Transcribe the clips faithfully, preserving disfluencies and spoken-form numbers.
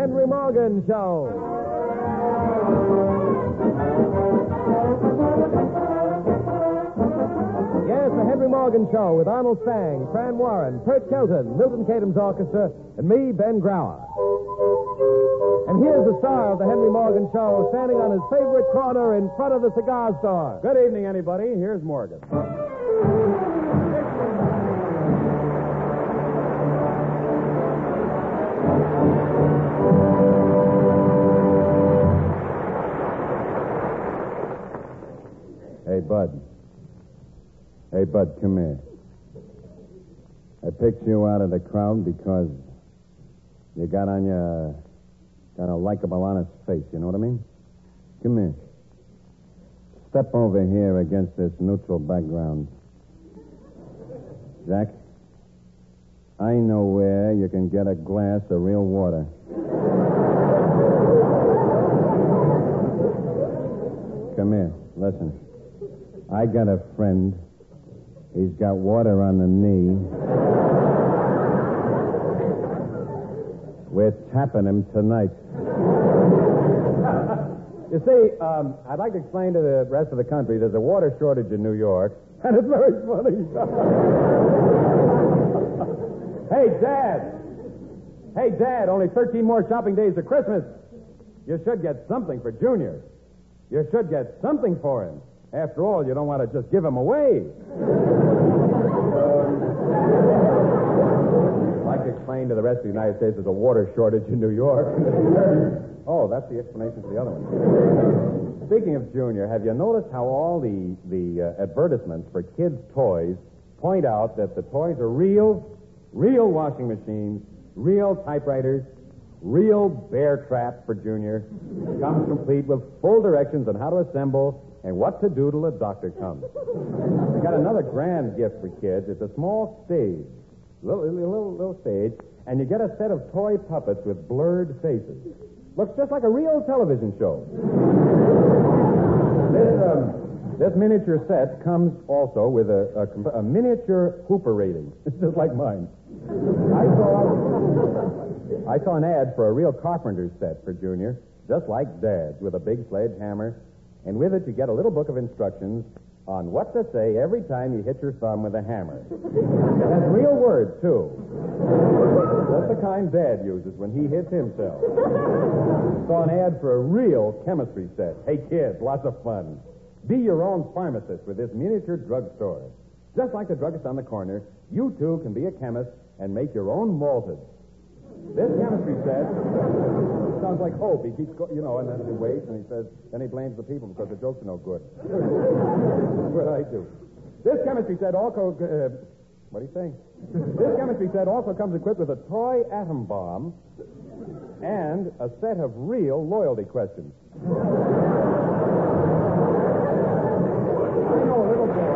Henry Morgan Show. Yes, the Henry Morgan Show with Arnold Stang, Fran Warren, Bert Kelton, Milton Catum's orchestra, and me, Ben Grauer. And here's the star of the Henry Morgan Show standing on his favorite corner in front of the cigar store. Good evening, anybody. Here's Morgan. Hey, Bud. Hey, Bud, come here. I picked you out of the crowd because you got on your... got a likable, honest face, you know what I mean? Come here. Step over here against this neutral background. Jack, I know where you can get a glass of real water. Come here, listen. I got a friend. He's got water on the knee. We're tapping him tonight. You see, um, I'd like to explain to the rest of the country there's a water shortage in New York, and it's very funny. Hey, Dad. Hey, Dad, only thirteen more shopping days to Christmas. You should get something for Junior. You should get something for him. After all, you don't want to just give him away. I'd like to explain to the rest of the United States there's a water shortage in New York. Oh, that's the explanation for the other one. Speaking of Junior, have you noticed how all the, the uh, advertisements for kids' toys point out that the toys are real, real washing machines, real typewriters, real bear trap for Junior, comes complete with full directions on how to assemble and what to do till the doctor comes. We got another grand gift for kids. It's a small stage, little, little, little stage, and you get a set of toy puppets with blurred faces. Looks just like a real television show. This, um, this miniature set comes also with a, a, a miniature Hooper rating. It's just like mine. I saw, I saw an ad for a real carpenter's set for Junior, just like Dad's, with a big sledgehammer. And with it, you get a little book of instructions on what to say every time you hit your thumb with a hammer. It has real words, too. Just the kind Dad uses when he hits himself. Saw an ad for a real chemistry set. Hey, kids, lots of fun. Be your own pharmacist with this miniature drugstore. Just like the druggist on the corner, you, too, can be a chemist and make your own malted. This chemistry set sounds like hope. He keeps, go, you know, and then he waits and he says, then he blames the people because the jokes are no good. What I do. This chemistry set also, uh, what are you saying? This chemistry set also comes equipped with a toy atom bomb and a set of real loyalty questions. I know a little boy.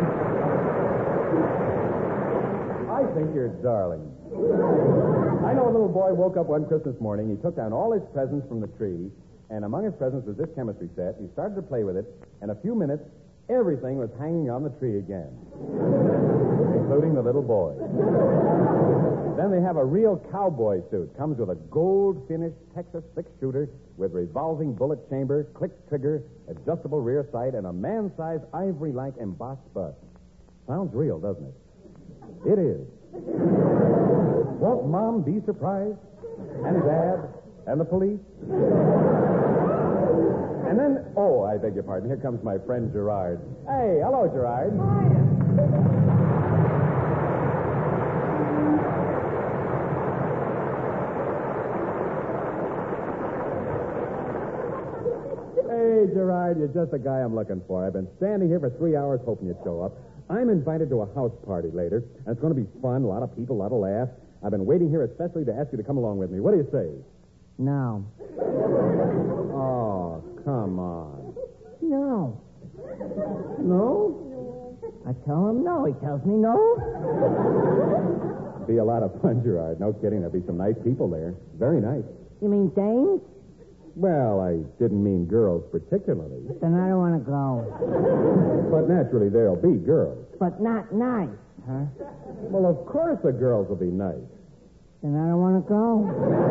I think you're darling. I know a little boy woke up one Christmas morning. He took down all his presents from the tree, and among his presents was this chemistry set. He started to play with it, and a few minutes, everything was hanging on the tree again, including the little boy. Then they have a real cowboy suit. Comes with a gold-finished Texas six-shooter with revolving bullet chamber, click trigger, adjustable rear sight, and a man-sized ivory-like embossed bust. Sounds real, doesn't it? It is. Won't Mom be surprised? And Dad? And the police? And then, oh, I beg your pardon. Here comes my friend Gerard. Hey, hello, Gerard. Hey, Gerard, you're just the guy I'm looking for. I've been standing here for three hours hoping you'd show up. I'm invited to a house party later, and it's going to be fun, a lot of people, a lot of laughs. I've been waiting here especially to ask you to come along with me. What do you say? No. Oh, come on. No. No? I tell him no. He tells me no. Be a lot of fun, Gerard. No kidding. There'll be some nice people there. Very nice. You mean dames? Well, I didn't mean girls particularly. Then I don't want to go. But naturally, there'll be girls. But not nice, huh? Well, of course the girls will be nice. Then I don't want to go.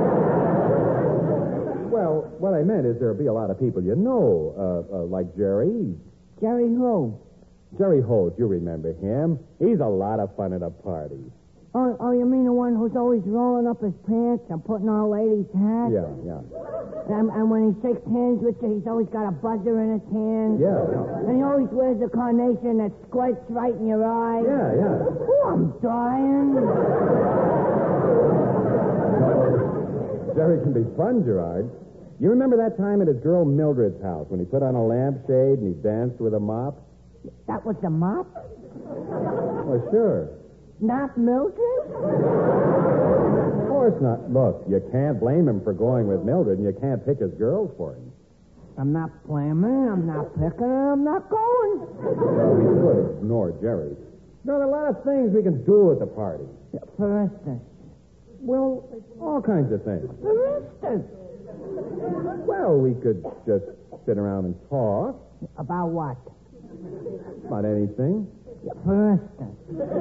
Well, what I meant is there'll be a lot of people you know, uh, uh, like Jerry. Jerry who? Jerry Holt, you remember him. He's a lot of fun at a party. Oh, oh, you mean the one who's always rolling up his pants and putting on ladies' hats? Yeah, yeah. And, and when he shakes hands with you, he's always got a buzzer in his hand. Yeah, yeah. And he always wears a carnation that squirts right in your eye. Yeah, yeah. Oh, I'm dying. Jerry can be fun, Gerard. You remember that time at his girl Mildred's house when he put on a lampshade and he danced with a mop? That was the mop? Well, sure. Not Mildred? Of course not. Look, you can't blame him for going with Mildred, and you can't pick his girls for him. I'm not blaming, I'm not picking, I'm not going. Well, we could ignore Jerry. There are a lot of things we can do at the party. For instance? Well, all kinds of things. For instance? Well, we could just sit around and talk About what? about anything. For instance?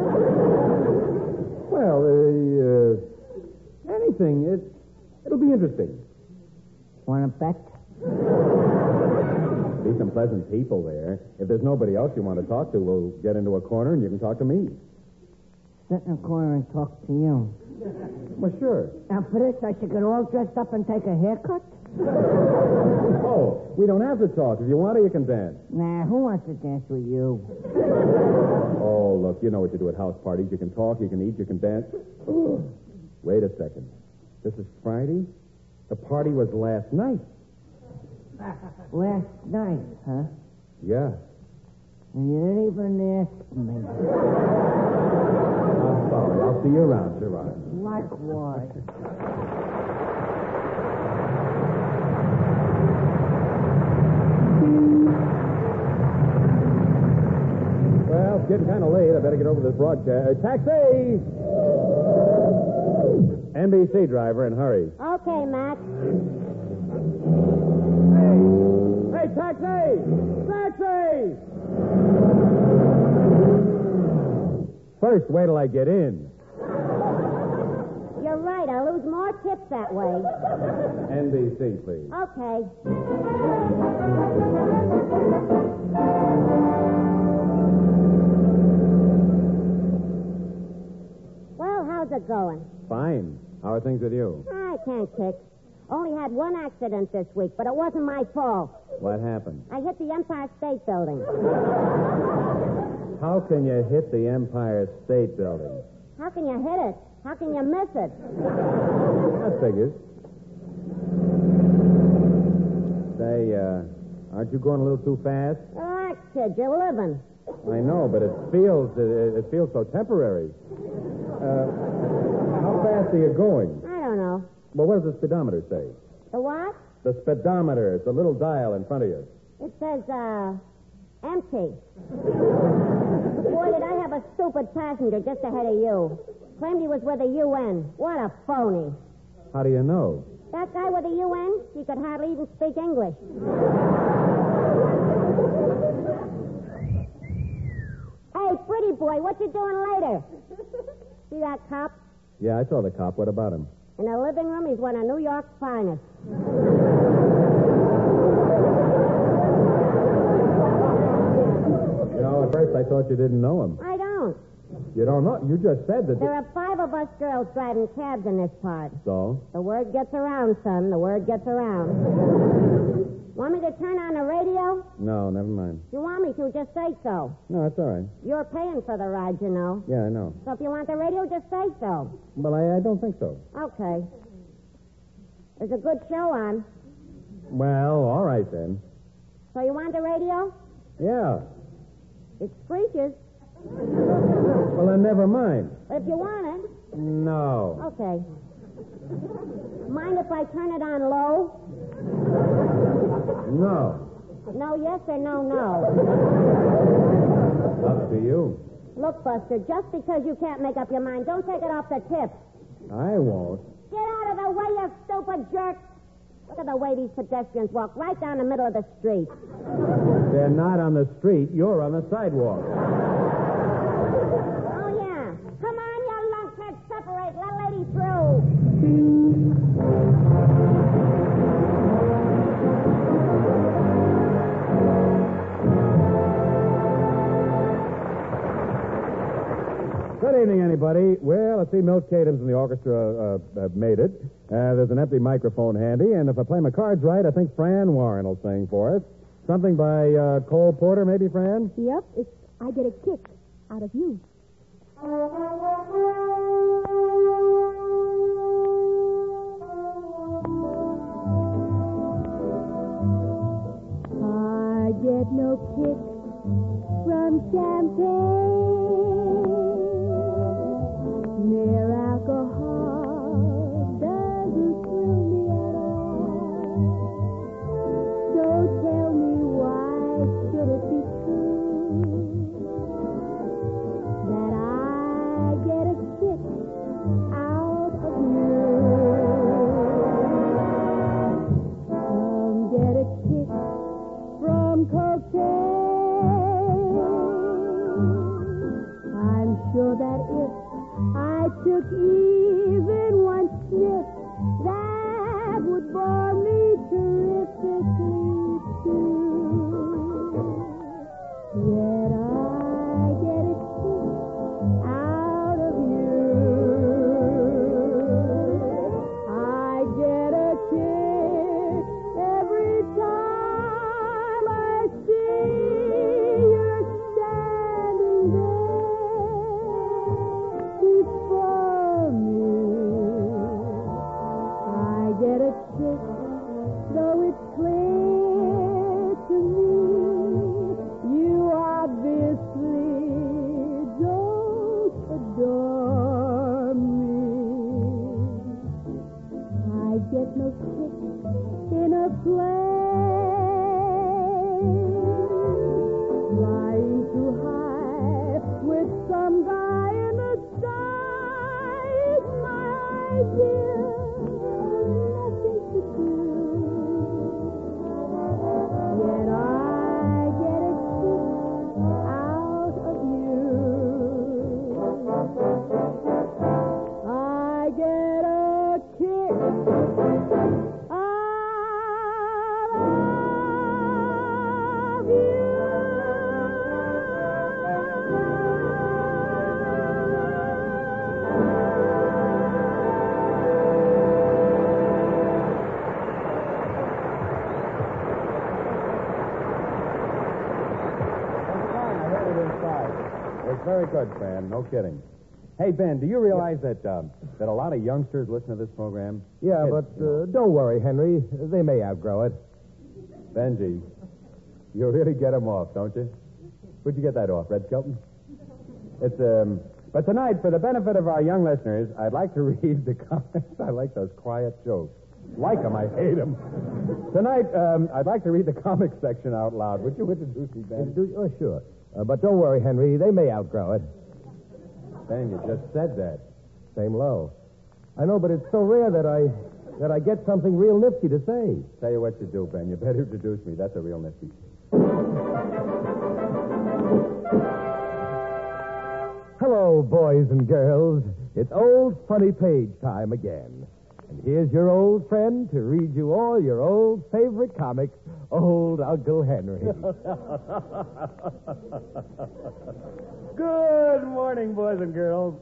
Well, uh, uh, anything. It, it'll be interesting. Want to bet? Be some pleasant people there. If there's nobody else you want to talk to, we'll get into a corner and you can talk to me. Sit in a corner and talk to you. Well, sure. Now, for this, I should get all dressed up and take a haircut? Oh, we don't have to talk. If you want to, you can dance. Nah, who wants to dance with you? Oh, look, you know what you do at house parties. You can talk, you can eat, you can dance. Wait a second. This is Friday? The party was last night. Last night, huh? Yeah. And you didn't even ask me. I'm sorry. I'll see you around, Gerard. Likewise. Well, it's getting kind of late. I better get over this broadcast. Uh, taxi! N B C driver, and hurry. Okay, Max. Hey! Hey, taxi! Taxi! First, wait till I get in. You're right. I'll lose more tips that way. N B C, please. Okay. Well, how's it going? Fine. How are things with you? I can't kick. Only had one accident this week, but it wasn't my fault. What happened? I hit the Empire State Building. How can you hit the Empire State Building? How can you hit it? How can you miss it? That figures. Say, uh, aren't you going a little too fast? Relax, kid. You're living. I know, but it feels it, it feels so temporary. Uh, how fast are you going? I don't know. Well, what does the speedometer say? The what? The speedometer. It's a little dial in front of you. It says, uh, empty. Boy, did I have a stupid passenger just ahead of you. Claimed he was with the U N. What a phony. How do you know? That guy with the U N, he could hardly even speak English. Hey, pretty boy, what you doing later? See that cop? Yeah, I saw the cop. What about him? In the living room, he's one of New York's finest. You know, at first I thought you didn't know him. I don't. You don't know? You just said that... There are five of us girls driving cabs in this part. So? The word gets around, son. The word gets around. Want me to turn on the radio? No, never mind. If you want me to, just say so. No, that's all right. You're paying for the ride, you know. Yeah, I know. So if you want the radio, just say so. Well, I, I don't think so. Okay. There's a good show on. Well, all right then. So you want the radio? Yeah. It screeches. Well, then never mind. But if you want it, No. okay. Mind if I turn it on low? No. No, yes, or no, no? Up to you. Look, Buster, just because you can't make up your mind, don't take it off the tip. I won't. Get out of the way, you stupid jerk. Look at the way these pedestrians walk right down the middle of the street. They're not on the street. You're on the sidewalk. Oh, yeah. Come on, you lunkhead. Separate. Let lady through. Good evening, anybody. Well, let's see, Milt Cadams and the orchestra uh, have made it. Uh, there's an empty microphone handy, and if I play my cards right, I think Fran Warren will sing for us. Something by uh, Cole Porter, maybe, Fran? Yep, it's I Get a Kick Out of You. I get no kick from champagne. Mere alcohol doesn't thrill me at all. So tell me, why should it be true that I get a kick out of you? Some get a kick from cocaine. I'm sure that if I took even one sniff, that would bore me terrifically too. Yet I get a kick out of you. I get a kick every time I see you're standing there before me. I get a kick, though it's clear to me you obviously don't adore me. I get no kick in a plane, flying too high with some guy in the sky is my idea. Nothing to do. Yet I get a kick out of you. I get a kick out of you. It's very good, Fran. No kidding. Hey, Ben, do you realize that um, that a lot of youngsters listen to this program? Yeah, Kids, but you know. uh, don't worry, Henry. They may outgrow it. Benji, you really get them off, don't you? Where'd you get that off, Red Skelton? It's um. But tonight, for the benefit of our young listeners, I'd like to read the comics. I like those quiet jokes. Like them, I hate them. Tonight, um, I'd like to read the comics section out loud. Would you introduce me, Ben? Do- Oh, sure. Uh, but don't worry, Henry. They may outgrow it. Ben, you just said that. Same low. I know, but it's so rare that I that I get something real nifty to say. Tell you what you do, Ben. You better introduce me. That's a real nifty. Hello, boys and girls. It's old funny page time again. And here's your old friend to read you all your old favorite comics, Old Uncle Henry. Good morning, boys and girls.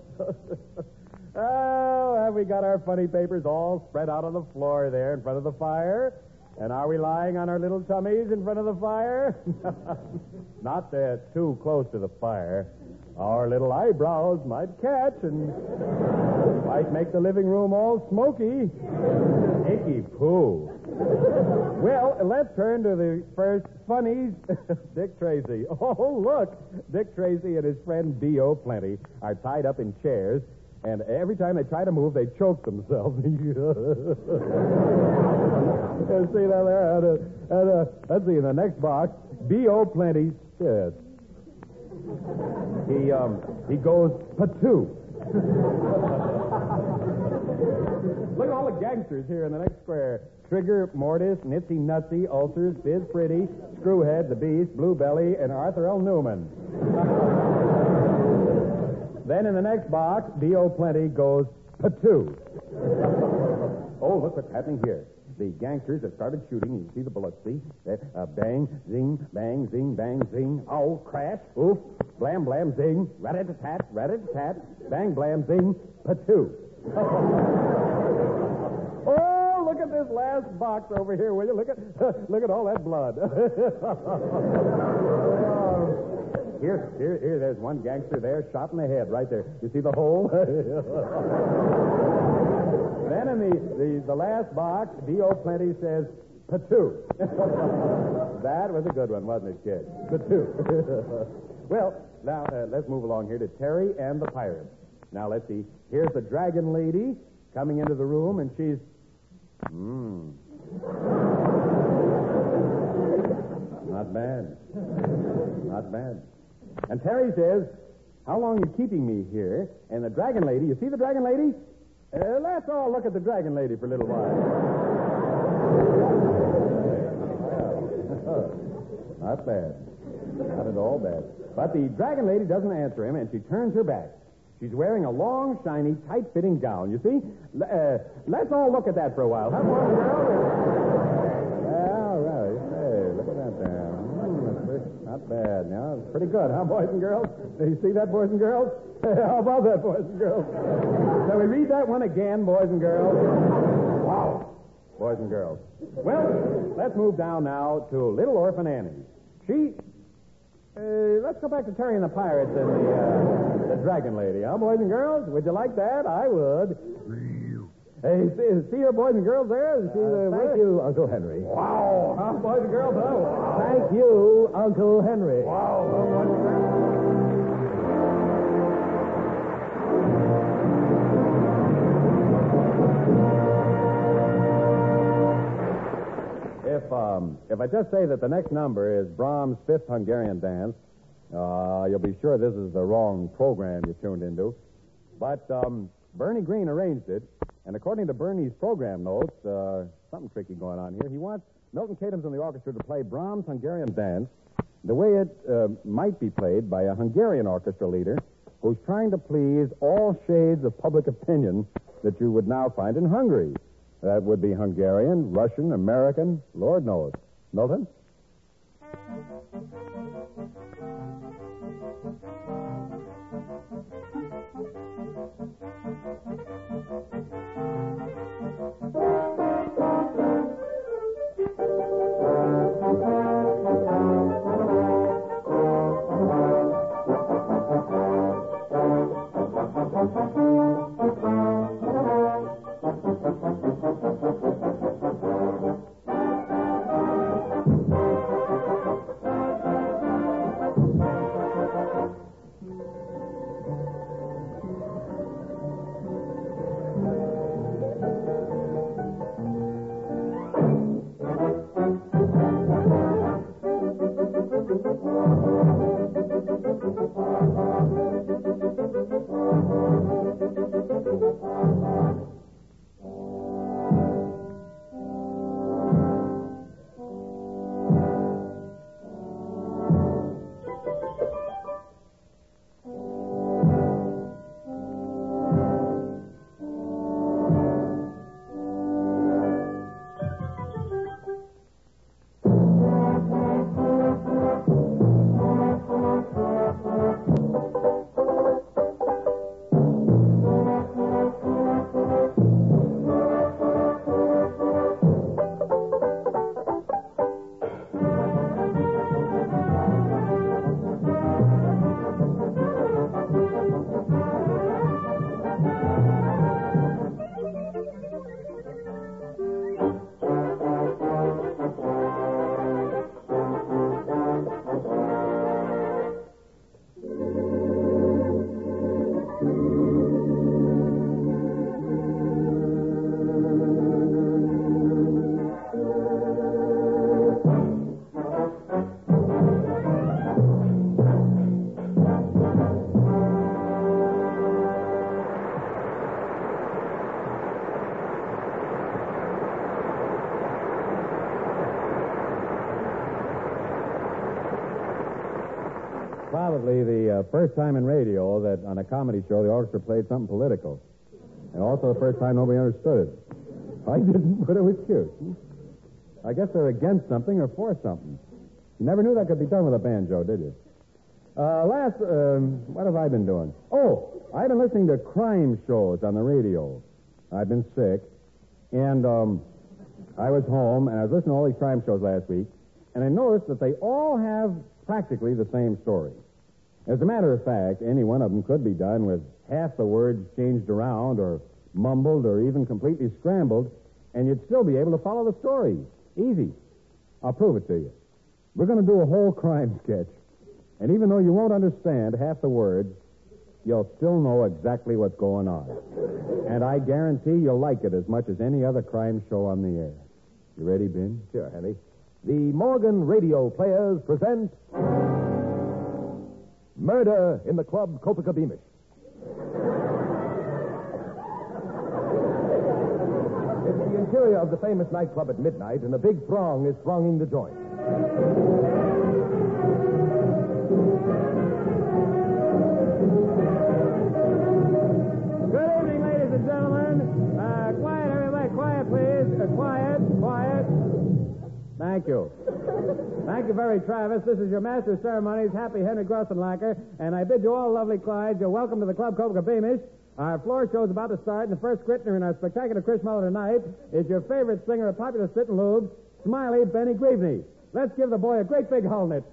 Oh, have we got our funny papers all spread out on the floor there in front of the fire? And are we lying on our little tummies in front of the fire? Not that too close to the fire. Our little eyebrows might catch and might make the living room all smoky. Icky poo. Well, let's turn to the first funnies. Dick Tracy. Oh, look. Dick Tracy and his friend B O. Plenty are tied up in chairs, and every time they try to move, they choke themselves. You see that there? And, uh, and, uh, let's see, in the next box, B O. Plenty spits. He, um, he goes patoo. Look at all the gangsters here in the next square. Trigger, Mortis, Nitsy Nutsy, Ulcers, Biz Pretty, Screwhead, The Beast, Blue Belly, and Arthur L. Newman. Then in the next box, B O. Plenty goes patoo. Oh, look what's happening here. the gangsters that started shooting. You see the bullets, see? Uh, bang, zing, bang, zing, bang, zing. Oh, crash, oof, blam, blam, zing, rat-a-tat-tat, rat-a-tat, bang, blam, zing, patoo. Oh, look at this last box over here, will you? Look at look at all that blood. Here, here, here, there's one gangster there, shot in the head right there. You see the hole? Then in the, the, the last box, D O Plenty says, patoo. That was a good one, wasn't it, kid? Patoo. Well, now, uh, let's move along here to Terry and the Pirates. Now, let's see. Here's the Dragon Lady coming into the room, and she's... Mmm. Not bad. Not bad. And Terry says, how long are you keeping me here? And the Dragon Lady, you see the Dragon Lady? Uh, let's all look at the Dragon Lady for a little while. Not bad. Not at all bad. But the Dragon Lady doesn't answer him, and she turns her back. She's wearing a long, shiny, tight-fitting gown. You see? L- uh, let's all look at that for a while. Huh, boys and girls? Yeah, all right. Hey, look at that there. Not bad. Now, it's pretty good, huh, boys and girls? Do you see that, boys and girls? How about that, boys and girls? Shall we read that one again, boys and girls? Wow. Boys and girls. Well, let's move down now to Little Orphan Annie. She... Uh, let's go back to Terry and the Pirates and the, uh, the Dragon Lady, huh, boys and girls? Would you like that? I would. Hey, see, see your boys and girls there? See the, Uh, thank you, Uncle Henry. Wow. Huh, boys and girls? Huh? Wow. Thank you, Uncle Henry. Wow. If um, if I just say that the next number is Brahms' Fifth Hungarian Dance, uh, you'll be sure this is the wrong program you tuned into. But um, Bernie Green arranged it, and according to Bernie's program notes, uh, something tricky going on here. He wants Milton Katims and the orchestra to play Brahms' Hungarian Dance the way it uh, might be played by a Hungarian orchestra leader who's trying to please all shades of public opinion that you would now find in Hungary. That would be Hungarian, Russian, American, Lord knows. Milton? Probably the uh, first time in radio that on a comedy show the orchestra played something political. And also the first time nobody understood it. I didn't, but it was cute. I guess they're against something or for something. You never knew that could be done with a banjo, did you? Uh, last, um, what have I been doing? Oh, I've been listening to crime shows on the radio. I've been sick, and um, I was home, and I was listening to all these crime shows last week, and I noticed that they all have practically the same story. As a matter of fact, any one of them could be done with half the words changed around or mumbled or even completely scrambled, and you'd still be able to follow the story. Easy. I'll prove it to you. We're going to do a whole crime sketch, and even though you won't understand half the words, you'll still know exactly what's going on. And I guarantee you'll like it as much as any other crime show on the air. You ready, Ben? Sure, Henry. The Morgan Radio Players present Murder in the Club Copacabana. It's the interior of the famous nightclub at midnight, and a big throng is thronging the joint. Good evening, ladies and gentlemen. Uh, quiet, everybody. Quiet, please. Uh, quiet, quiet. Thank you. Thank you very, Travis. This is your master of ceremonies, Happy Henry Grossenlacker, and I bid you all lovely Clydes, you're welcome to the Club Copacabana. Our floor show is about to start, and the first Crittner in our spectacular Christmas tonight is your favorite singer of popular spit and lube, Smiley Benny Greavney. Let's give the boy a great big Hulnit.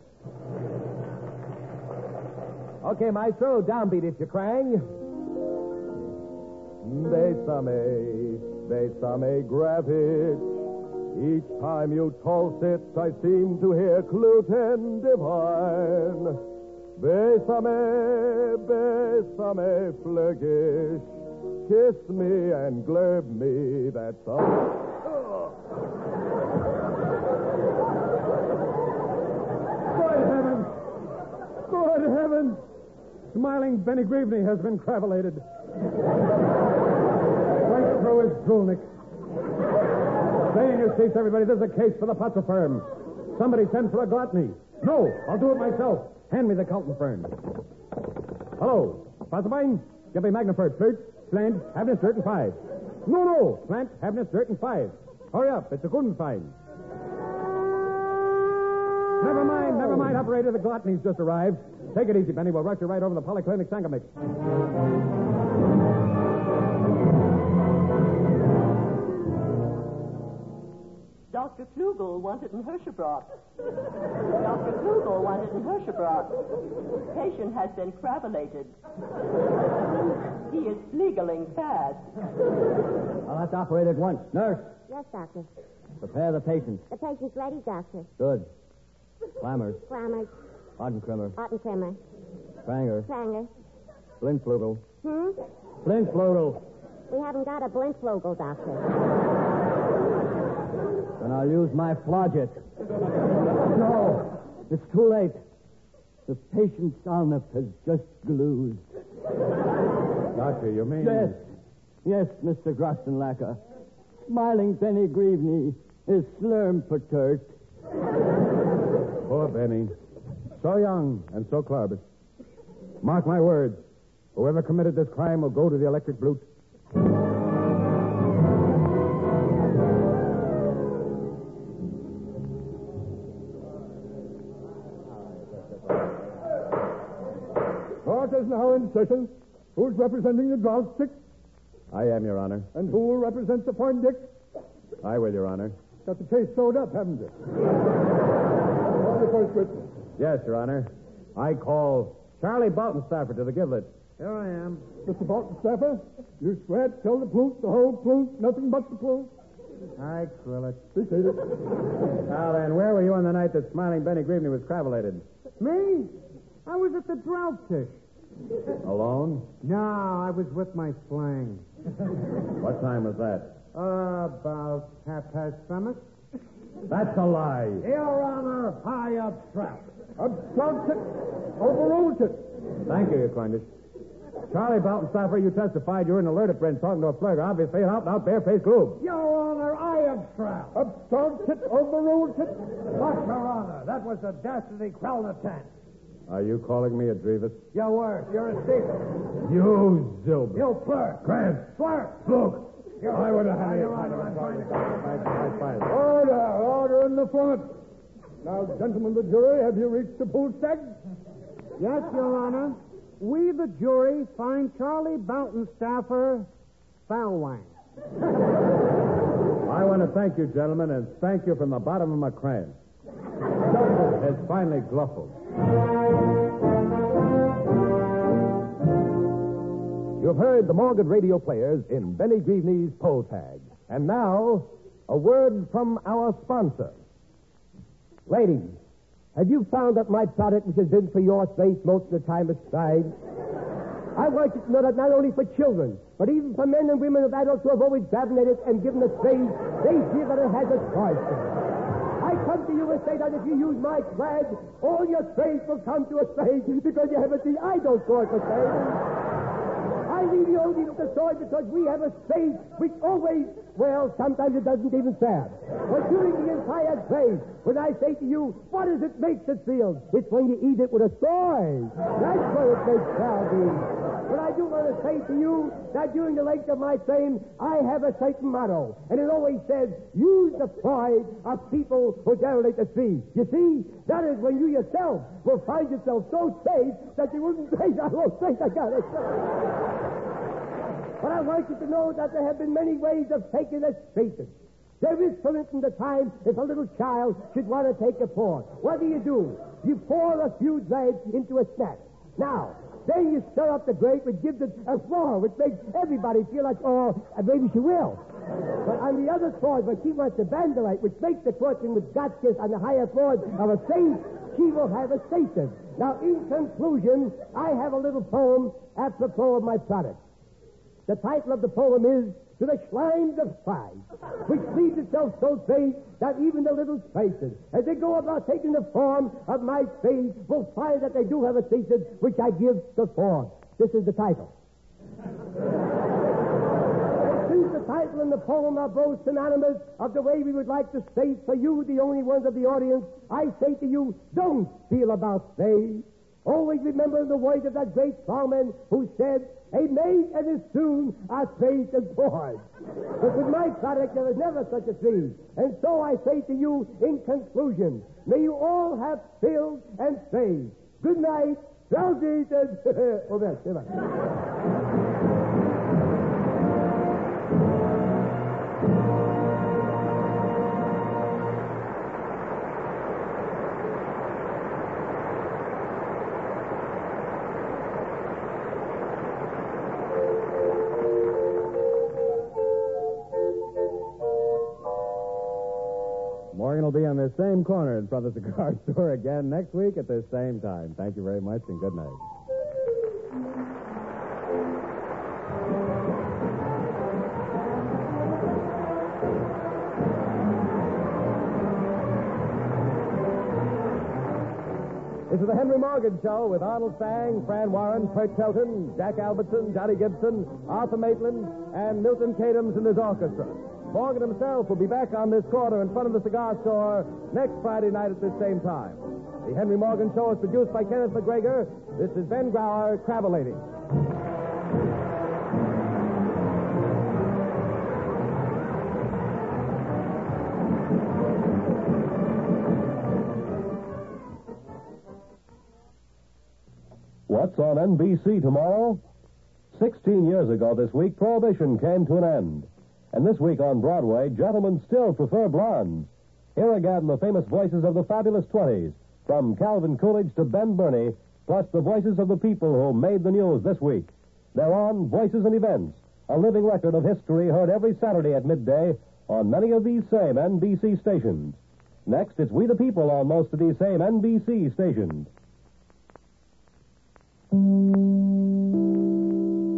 Okay, maestro, downbeat if you crang. Bésame, bésame, Gravitch. Each time you toss it, I seem to hear gluten divine. Bésame, bésame, Flirgish. Kiss me and glurb me, that's all. Good heavens! Good heavens! Smiling Benny Greavney has been cravelated. Right through his droolnick. Stay in your seats, everybody. There's a case for the Putzer firm. Somebody send for a gluttony. No, I'll do it myself. Hand me the Carlton firm. Hello. Putzerbine, give me Magnafurt, Flirt, Slant, Havness, Dirt, and five. No, no. Slant, Havness, Dirt, and five. Hurry up. It's a Gundenfein. Never mind, never mind, operator. The gluttony's just arrived. Take it easy, Benny. We'll rush you right over the Polyclinic Sangamix. Doctor Klugel wanted in Hirschenbrock. Doctor Klugel wanted in Hirschenbrock. Patient has been cravelated. He is fleegeling fast. I'll have to operate at once. Nurse, Yes, doctor. prepare the patient. The patient's ready, doctor. Good. Clammers, Clammers, Ottenkrimmer, Ottenkrimmer, Spranger, Pranger. Blindflugel. Hmm? Blindflugel. We haven't got a Blindflugel, doctor. Then I'll use my Flodget. No, it's too late. The patient's Alnif has just glued. Doctor, you mean... Yes. Yes, Mister Grossenlacker. Smiling Benny Greavney is slurm perturt. Poor Benny. So young and so clubbed. Mark my words. Whoever committed this crime will go to the electric blute. Court is now in session. Who's representing the golf stick? I am, Your Honor. And who will represent the point dick? I will, Your Honor. Got the case sewed up, haven't you? Call the first witness. Yes, Your Honor. I call Charlie Baltenstaffer to the gibbet. Here I am. Mister Baltenstaffer, you swear to tell the plute, the whole plute, nothing but the plute? I krill it. Be seated. Now then, where were you on the night that Smiling Benny Greavney was cravelated? Me? I was at the Droutish. Alone? No, I was with my slang. What time was that? Uh, about half past seven. That's a lie. Your Honor, I abstract. Abstract it. Overruled it. Thank you, Your Kindness. Charlie Baltenstaffer, you testified you were in the Lerda friend talking to a flirter, obviously an out-and-out barefaced gloob. Your Honor, I abstract. Abstract it. Overruled it. But, Your Honor, that was a dastardly Krelnatant. Are you calling me a Drevis? Your word. You're a thief. You zilb. You flirt. Grant. Flirt. Look. I would have had it. Order, order in the front. Now, gentlemen of the jury, have you reached the pool stag? Yes, Your Honor. We, the jury, find Charlie Boughton-Staffer foul-wang. I want to thank you, gentlemen, and thank you from the bottom of my crane. It's finally Gluffled. You've heard the Morgan radio players in Benny Greeney's Poll Tag. And now, a word from our sponsor. Ladies, have you found that my product, which has been for your face most of the time, has tried? I want you to know that not only for children, but even for men and women of adults who have always grabbed it and given it praise, they feel that it has a choice. I come to you and say that if you use my swag, all your trades will come to a trade because you have a the idol sword for trade. I leave you only with the sword because we have a spade which always, well, sometimes it doesn't even serve. But during the entire trade, when I say to you, what does it make it feel? It's when you eat it with a sword. That's what it makes Calvi. But I do want to say to you that during the length of my fame, I have a certain motto, and it always says, use the pride of people who derelict the sea. You see, that is when you yourself will find yourself so safe that you wouldn't say, I won't say, I got it. But I want you to know that there have been many ways of taking a treatment. There is, for instance, a time if a little child should want to take a pour. What do you do? You pour a few dregs into a snack. Now, then you stir up the grape, which gives it a floor, which makes everybody feel like, oh, maybe she will. But on the other floors, where she wants to vandalize, which makes the fortune with gotchas on the higher floors of a safe, she will have a station. Now, in conclusion, I have a little poem apropos of my product. The title of the poem is To the Slimes of Pride, which leads itself so great that even the little spaces, as they go about taking the form of my face, will find that they do have a thesis which I give the form. This is the title. Since the title and the poem are both synonymous of the way we would like to state for you, the only ones of the audience, I say to you, don't feel about say. Always remember the words of that great songman who said, a maid and his tune are faith and board. But with my product, there is never such a thing. And so I say to you, in conclusion, may you all have filled and faith. Good night. Drowsy and... Oh, that's it. Morgan will be on this same corner in front of the cigar store again next week at this same time. Thank you very much and good night. This is the Henry Morgan Show with Arnold Stang, Fran Warren, Bert Kelton, Jack Albertson, Johnny Gibson, Arthur Maitland, and Milton Cadams and his orchestra. Morgan himself will be back on this corner in front of the cigar store next Friday night at this same time. The Henry Morgan Show is produced by Kenneth McGregor. This is Ben Grauer, Travelating. What's on N B C tomorrow? Sixteen years ago this week, Prohibition came to an end. And this week on Broadway, gentlemen still prefer blondes. Here again, the famous voices of the fabulous twenties, from Calvin Coolidge to Ben Burney, plus the voices of the people who made the news this week. They're on Voices and Events, a living record of history heard every Saturday at midday on many of these same N B C stations. Next, it's We the People on most of these same N B C stations.